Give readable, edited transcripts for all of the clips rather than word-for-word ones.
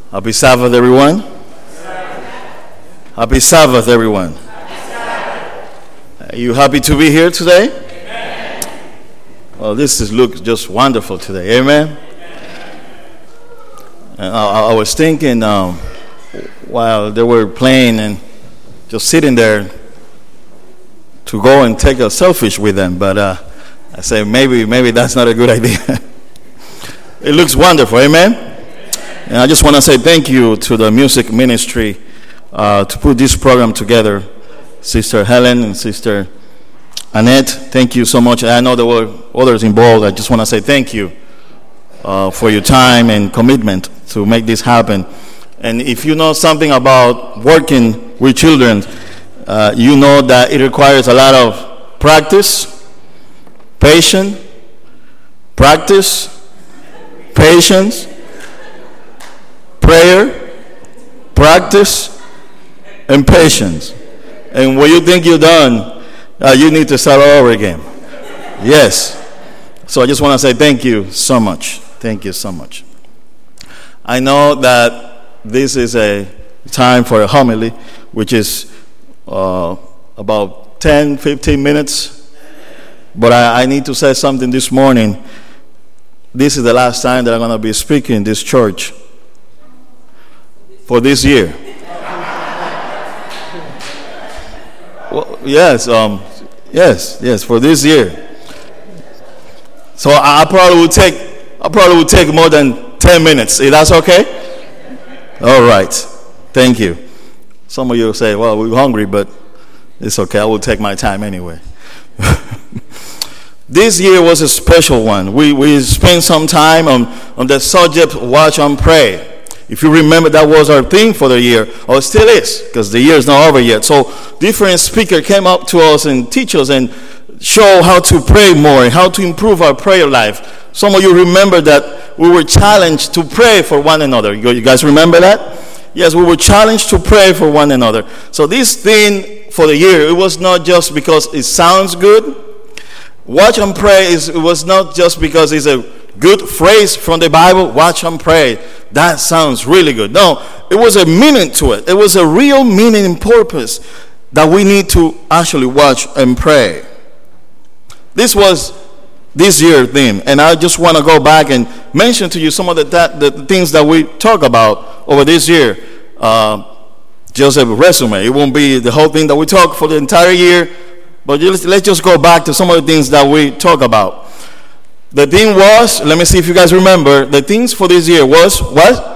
Happy Sabbath, everyone. Happy Sabbath, everyone. Are you happy to be here today? Amen. Well, looks just wonderful today. Amen. And I was thinking while they were playing and just sitting there to go and take a selfie with them, but I said maybe that's not a good idea. It looks wonderful. Amen. And I just want to say thank you to the music ministry to put this program together. Sister Helen and Sister Annette, thank you so much. I know there were others involved. I just want to say thank you for your time and commitment to make this happen. And if you know something about working with children, you know that it requires a lot of practice, patience, prayer, practice, and patience. And when you think you're done, you need to start all over again. Yes. So I just want to say thank you so much. Thank you so much. I know that this is a time for a homily, which is about 10, 15 minutes. But I need to say something this morning. This is the last time that I'm going to be speaking in this church for this year. Well, yes, for this year. So I probably will take more than 10 minutes. Is that okay? All right. Thank you. Some of you will say, well, we're hungry, but it's okay. I will take my time anyway. This year was a special one. We spent some time on the subject, watch and pray. If you remember, that was our theme for the year, or it still is, because the year is not over yet. So different speakers came up to us and teach us and show how to pray more and how to improve our prayer life. Some of you remember that we were challenged to pray for one another. You guys remember that? Yes, we were challenged to pray for one another. So this theme for the year, it was not just because it sounds good. Watch and pray, it was not just because it's a good phrase from the Bible. Watch and pray. That sounds really good. No, it was a meaning to it. It was a real meaning and purpose that we need to actually watch and pray. This was this year's theme, and I just want to go back and mention to you some of the things that we talk about over this year. Just a resume. It won't be the whole thing that we talk for the entire year, but let's just go back to some of the things that we talk about. The theme was, let me see if you guys remember, the themes for this year was what?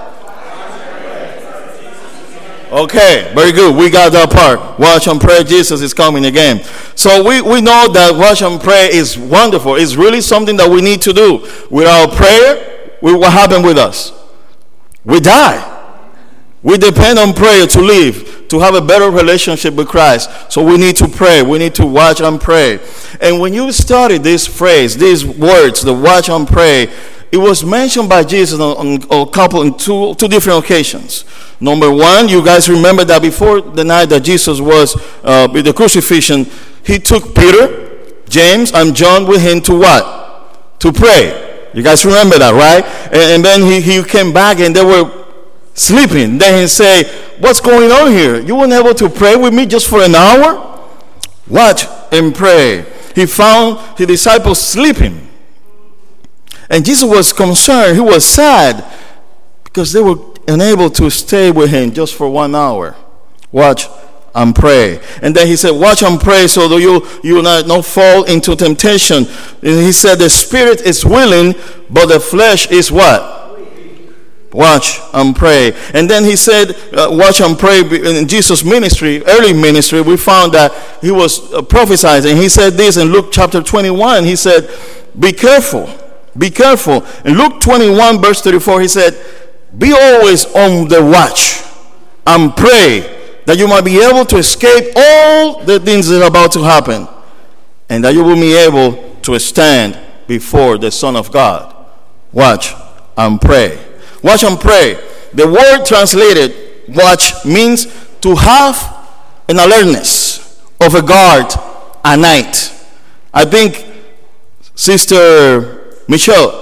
Okay, very good. We got that part. Watch and pray, Jesus is coming again. So we know that watch and pray is wonderful. It's really something that we need to do. Without prayer, what happened with us? We die. We depend on prayer to live, to have a better relationship with Christ. So we need to pray. We need to watch and pray. And when you study this phrase, these words, the watch and pray, it was mentioned by Jesus on two different occasions. Number one, you guys remember that before the night that Jesus was with the crucifixion, he took Peter, James, and John with him to what? To pray. You guys remember that, right? And then he came back and they were sleeping. Then he said, what's going on here? You weren't able to pray with me just for an hour? Watch and pray. He found his disciples sleeping. And Jesus was concerned. He was sad because they were unable to stay with him just for 1 hour. Watch and pray. And then he said, watch and pray so that you will not fall into temptation. And he said, the spirit is willing, but the flesh is what? Watch and pray. And then he said, watch and pray. In Jesus' ministry, early ministry, we found that he was prophesying. He said this in Luke chapter 21. He said, be careful. Be careful. In Luke 21 verse 34, he said, be always on the watch and pray that you might be able to escape all the things that are about to happen and that you will be able to stand before the Son of God. Watch and pray. Watch and pray. The word translated watch means to have an alertness of a guard at night. I think Sister Michelle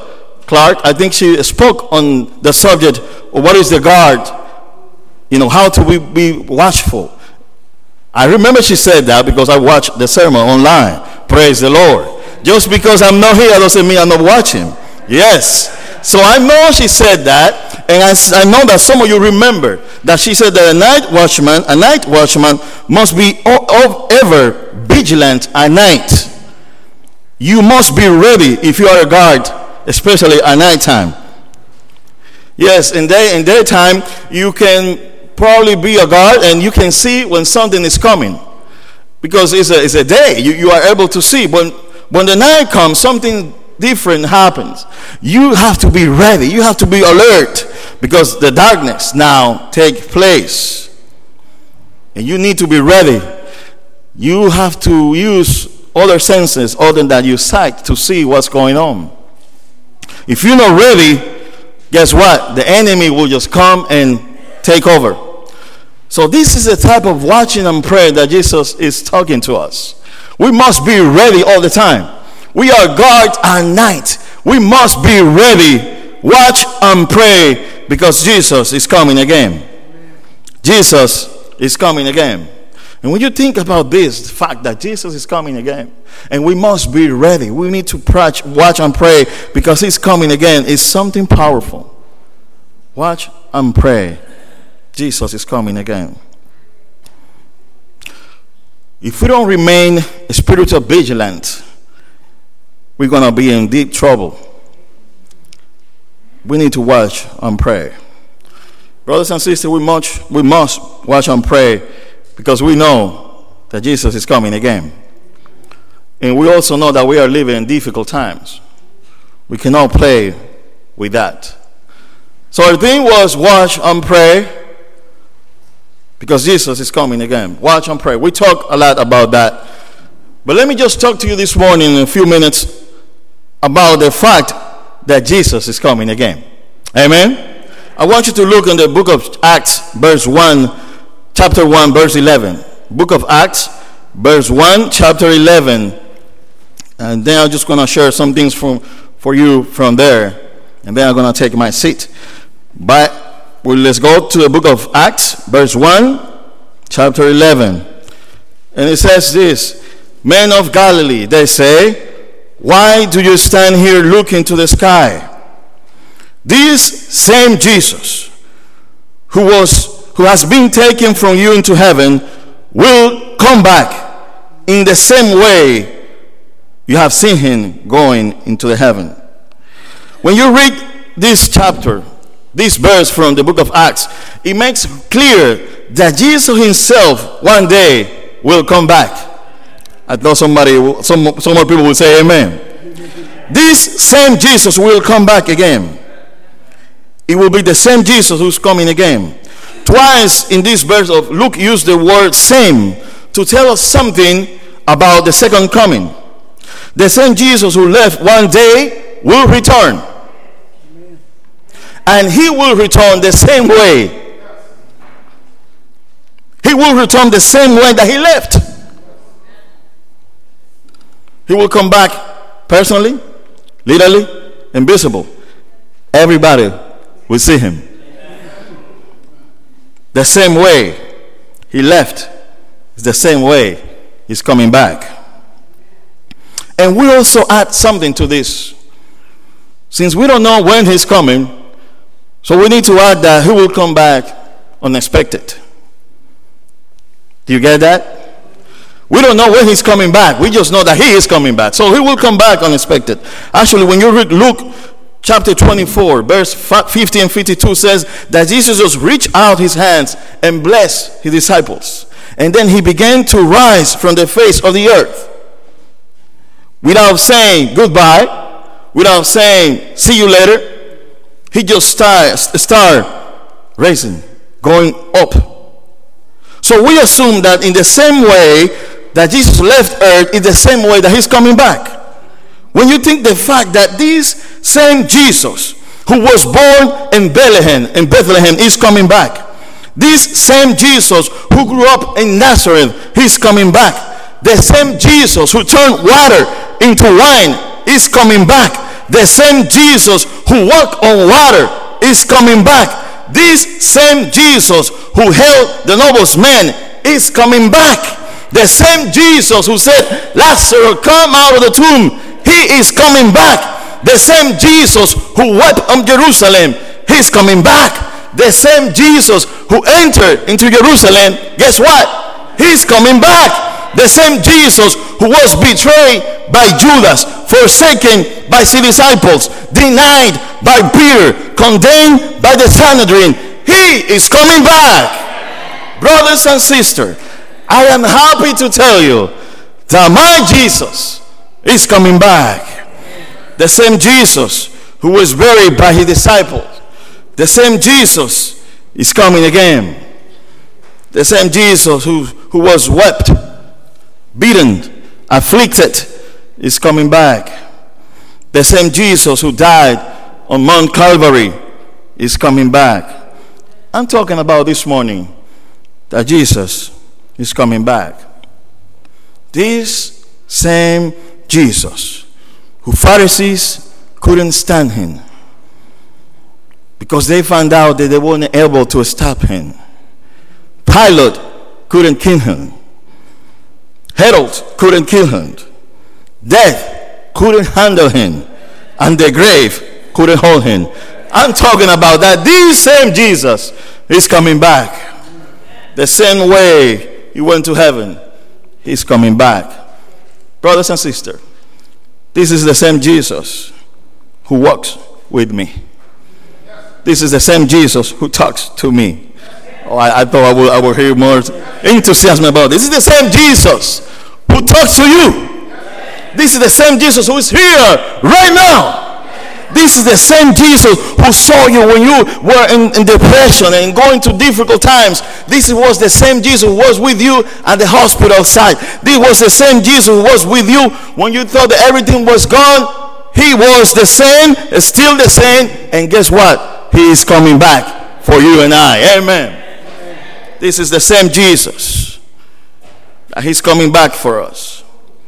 Clark, I think she spoke on the subject of what is the guard, how to we be watchful. I remember she said that because I watched the sermon online. Praise the Lord. Just because I'm not here doesn't mean I'm not watching. Yes. So I know she said that, and I know that some of you remember that she said that a night watchman must be ever vigilant at night. You must be ready if you are a guard, especially at night time. Yes, in daytime you can probably be a guard and you can see when something is coming, because it's a day. You are able to see. When the night comes, something different happens. You have to be ready. You have to be alert, because the darkness now takes place, and you need to be ready. You have to use other senses other than your sight to see what's going on. If you're not ready, guess what? The enemy will just come and take over. So this is the type of watching and prayer that Jesus is talking to us. We must be ready all the time. We are guards at night. We must be ready. Watch and pray, because Jesus is coming again. Jesus is coming again. And when you think about this, the fact that Jesus is coming again, and we must be ready, we need to watch and pray, because he's coming again, is something powerful. Watch and pray. Jesus is coming again. If we don't remain spiritually vigilant, we're going to be in deep trouble. We need to watch and pray. Brothers and sisters, we must watch and pray, because we know that Jesus is coming again. And we also know that we are living in difficult times. We cannot play with that. So the thing was, watch and pray, because Jesus is coming again. Watch and pray. We talk a lot about that. But let me just talk to you this morning in a few minutes about the fact that Jesus is coming again. Amen? I want you to look in the book of Acts, chapter 1, verse 11. Book of Acts, verse 1, chapter 11. And then I'm just going to share some things for you from there. And then I'm going to take my seat. But let's go to the book of Acts, verse 1, chapter 11. And it says this: Men of Galilee, they say, why do you stand here looking to the sky? This same Jesus, who has been taken from you into heaven, will come back in the same way you have seen him going into the heaven. When you read this chapter, this verse from the book of Acts, it makes clear that Jesus himself one day will come back. I thought some more people will say amen. This same Jesus will come back again. It will be the same Jesus who's coming again. Twice in this verse of Luke used the word same to tell us something about the second coming. The same Jesus who left one day will return. And he will return the same way. He will return the same way that he left. He will come back personally, literally, invisible. Everybody will see him. The same way he left is the same way he's coming back. And we also add something to this. Since we don't know when he's coming, so we need to add that he will come back unexpected. Do you get that? We don't know when he's coming back. We just know that he is coming back. So he will come back unexpected. Actually, when you read Luke chapter 24, verse 50 and 52 says that Jesus just reached out his hands and blessed his disciples. And then he began to rise from the face of the earth. Without saying goodbye, without saying see you later, he just started raising, going up. So we assume that in the same way that Jesus left earth is the same way that he's coming back. When you think the fact that this same Jesus who was born in Bethlehem is coming back. This same Jesus who grew up in Nazareth, he's coming back. The same Jesus who turned water into wine is coming back. The same Jesus who walked on water is coming back. This same Jesus who held the noble's man is coming back. The same Jesus who said, Lazarus, come out of the tomb, he is coming back. The same Jesus who wept on Jerusalem, he's coming back. The same Jesus who entered into Jerusalem, guess what? He's coming back. The same Jesus who was betrayed by Judas, forsaken by his disciples, denied by Peter, condemned by the Sanhedrin, he is coming back. Brothers and sisters, I am happy to tell you that my Jesus is coming back. The same Jesus who was buried by his disciples, the same Jesus is coming again. The same Jesus who was wept, beaten, afflicted is coming back. The same Jesus who died on Mount Calvary is coming back. I'm talking about this morning that Jesus is coming back. This same Jesus who Pharisees couldn't stand him because they found out that they weren't able to stop him. Pilate couldn't kill him. Herod couldn't kill him. Death couldn't handle him. And the grave couldn't hold him. I'm talking about that. This same Jesus is coming back. The same way he went to heaven, he's coming back. Brothers and sisters, this is the same Jesus who walks with me. This is the same Jesus who talks to me. Oh, I thought I would hear more enthusiasm about this. This is the same Jesus who talks to you. This is the same Jesus who is here right now. This is the same Jesus who saw you when you were in depression and going through difficult times. This was the same Jesus who was with you at the hospital side. This was the same Jesus who was with you when you thought that everything was gone. He was the same, still the same, and guess what? He is coming back for you and I. Amen. This is the same Jesus. He's coming back for us.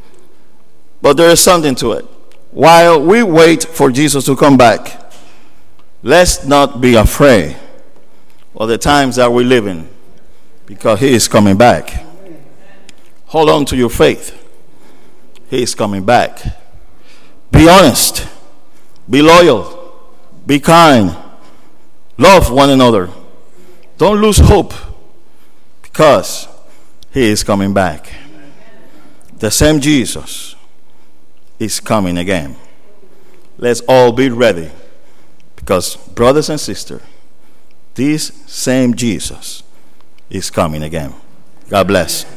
But there is something to it. While we wait for Jesus to come back, let's not be afraid of the times that we live in, because he is coming back. Hold on to your faith. He is coming back. Be honest. Be loyal. Be kind. Love one another. Don't lose hope, because he is coming back. The same Jesus is coming again. Let's all be ready, because brothers and sisters, this same Jesus is coming again. God bless.